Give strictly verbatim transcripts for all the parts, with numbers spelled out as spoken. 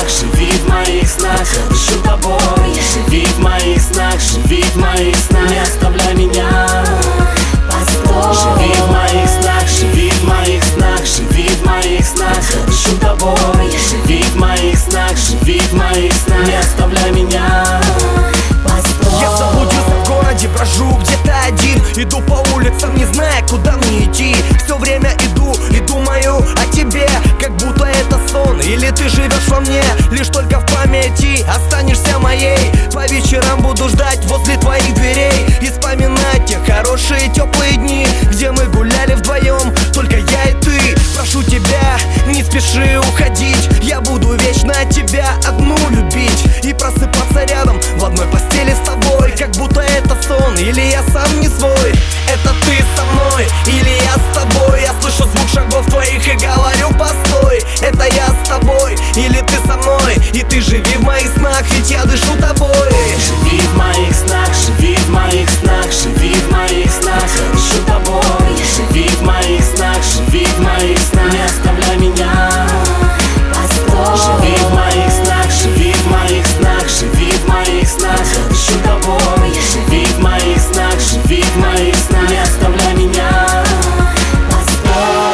живи в моих снах. Я дышу тобой, живи в моих снах, живи в моих снах. Не оставляй меня, постой. Живи в моих снах, живи в моих снах, живи в моих снах. Я дышу тобой, живи в моих снах, живи в моих снах. Не оставляй меня, постой. Я заблудился в городе, брожу где-то один. Иду по улицам, не зная, куда мне идти. Все время иду и думаю о тебе, как будто это сон. Или ты живешь во мне, лишь только в памяти останешься моей. По вечерам буду ждать возле твоих дверей и вспоминать те хорошие теплые дни, где мы гуляли вдвоем, только я и ты. Прошу тебя, не спеши уходить. Я буду вечно тебя одну любить и просыпаться рядом в одной постели с тобой, как будто это сон, или я сам не свой. Это ты со мной, или я с тобой. Я слышу звук шагов твоих и говорю: постой. Это я с тобой, или ты со мной. И ты живи в моих снах, ведь я дышу тобой. Живи в моих снах, живи в моих снах, живи в моих снах. Я дышу тобой, живи в моих снах, живи в моих снах. Не оставляй меня, постой. Живи в моих снах, живи в моих снах, живи в моих снах. Я дышу тобой, живи в моих снах, живи в моих снах. Не оставляй меня, постой.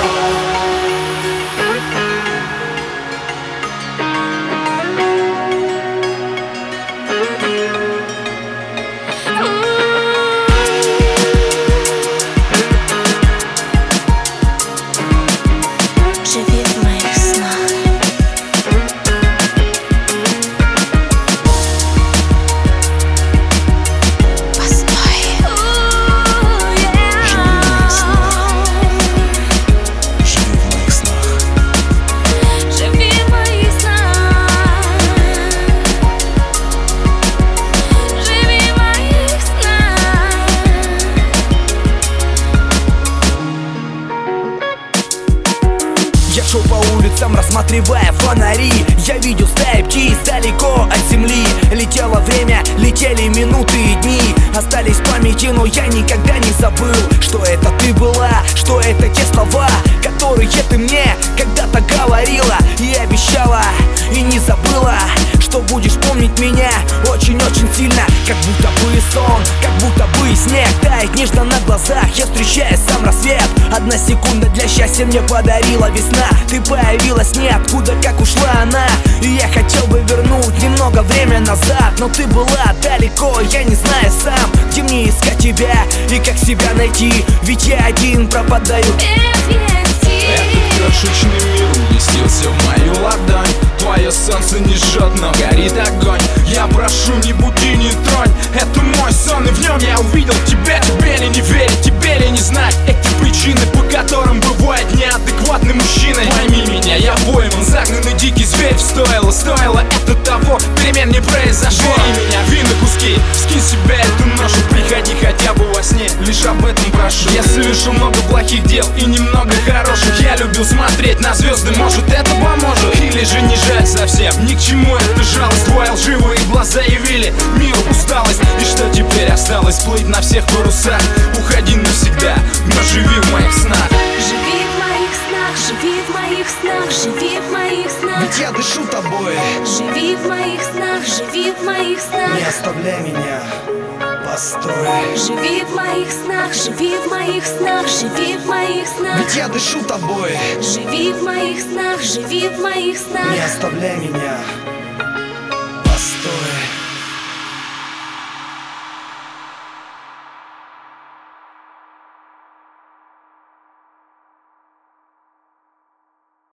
Живи в моих снах. Постой. Живи в моих снах. Живи в моих снах. Живи в моих снах. Я шел по улицам, рассматривая фонари. Я видел стаи птиц далеко от земли. Летело время, летели минуты и дни. Остались в памяти, но я никогда не забыл, что это ты была, что это те слова, которые ты мне когда-то говорила и обещала, и не забыла, что будешь помнить меня очень-очень сильно. Как будто бы сон, как будто бы снег тает нежно на глазах. Я встречаю сам рассвет. Одна секунда для счастья мне подарила весна. Ты появилась ниоткуда, как ушла она. И я хотел бы вернуть немного время назад, но ты была далеко, я не знаю сам, где мне искать тебя и как себя найти. Ведь я один пропадаю. Этот крошечный мир уместился в мою ладонь. Твое солнце не жжет, но горит огонь. Я прошу, не буди, не тронь. Это мой сон, и в нем я увидел тебя. Тебе ли не верить, тебе ли не знать эти причины, по которым бывает неадекватный мужчина. Пойми меня, я пойман, загнанный дикий зверь. Стоило, стоило это того, перемен не произошло. Бери меня, вины куски, скинь себя эту ношу. Приходи хотя бы во сне, лишь об этом прошу. Я совершил много плохих дел и немного хороших. Я любил смотреть на звезды, может это поможет. Или же не жаль совсем, ни к чему это жалость. Твои лживые глаза явили миру усталость. И что теперь осталось? Плыть на всех парусах. Уходи навсегда, но живи в моих снах. Живи в моих снах, живи в моих снах, живи в моих снах. Ведь я дышу тобой. Живи в моих снах, живи в моих снах. Не оставляй меня, постой. Живи в моих снах, живи в моих снах, живи в моих снах. Ведь я дышу тобой. Живи в моих снах, живи в моих снах. Не оставляй меня, постой.